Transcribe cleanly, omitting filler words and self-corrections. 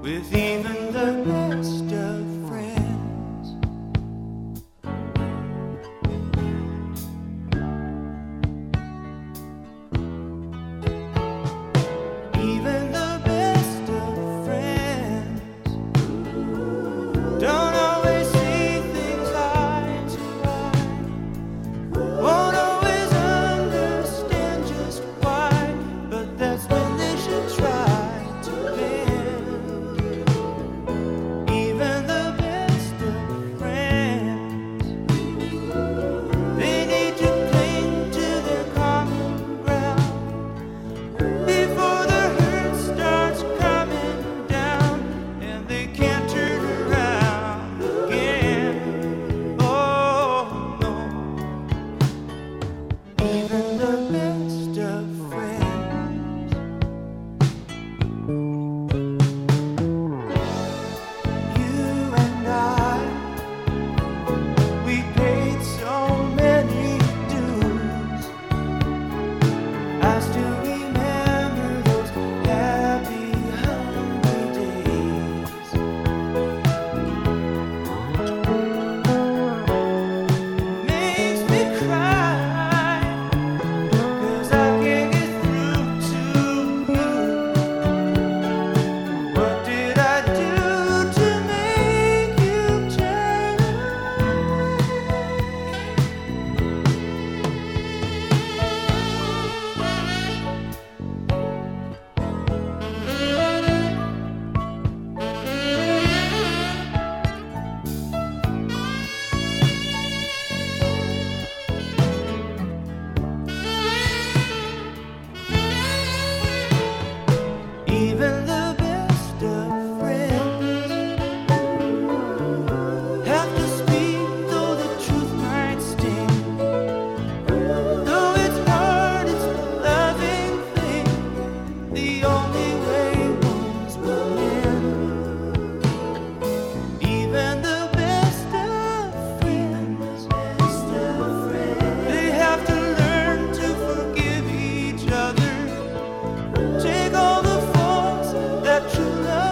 with even the best of friends. Even the best of friends don't always see things eye to eye, won't always understand just why, but that's when they should try to bend. Even the best of friends, they need to cling to their common ground before the hurt starts coming down and they can't turn around again. Oh no, even the best of friends. You and I, we paid so many dues. I still remember those happy, hungry days. Makes me cry, 'cause I can't get through to you. What did I do to make you turn even the best of friends have to speak, though the truth might sting. Though it's hard, it's the loving thing, the only way wounds will mend. Even the best of friends, they have to learn to forgive each other. Take all the faults that true love